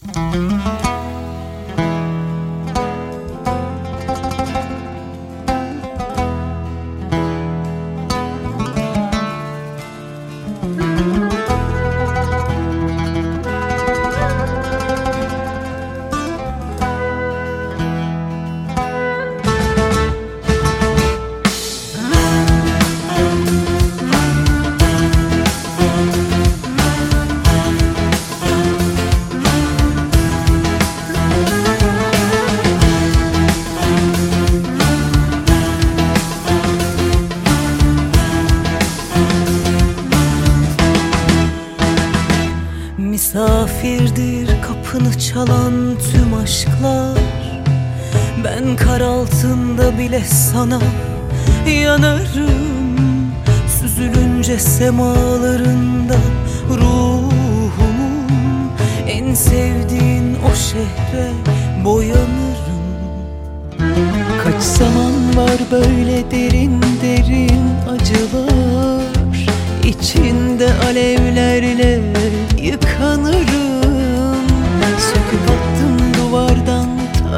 Misafirdir kapını çalan tüm aşklar. Ben kar altında bile sana yanarım. Süzülünce semalarında ruhumun, en sevdiğin o şehre boyanırım. Kaç zaman var böyle derin derin acılar, İçinde alevlerle yıkanırım. Söküp attım duvardan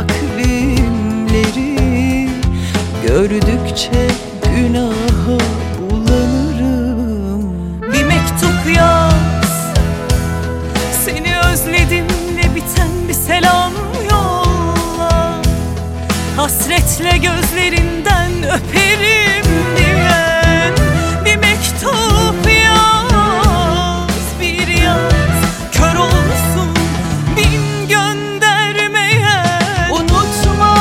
takvimleri, gördükçe günaha bulanırım. Bir mektup yaz, seni özledimle biten bir selam yolla. Hasretle gözlerinden öperim diyen bir mektup yaz, bir yaz kör olsun bin göndermeye. Unutma,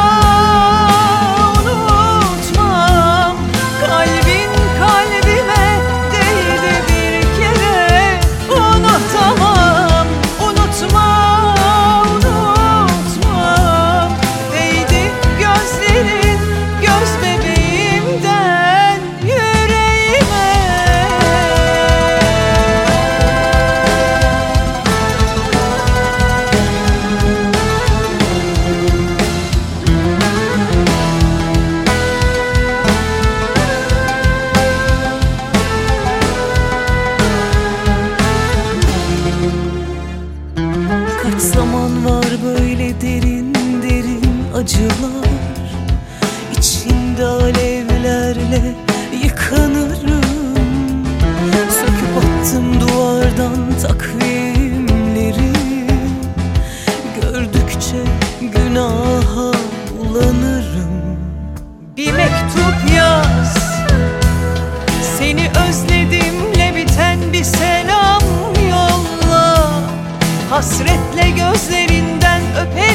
unutmam, kalbin kalbime değdi bir kere. Unutamam, unutma, unutmam, değdi gözlerin göz bebeğimden yüreğime. Kaç zaman var böyle derin derin acılar, İçinde alevlerle yıkanırım. Söküp attım duvardan takvimleri, gördükçe günaha bulanırım. Bir mektup yaz, seni özledimle biten bir selam yolla. Hasretle gözlerinden öperim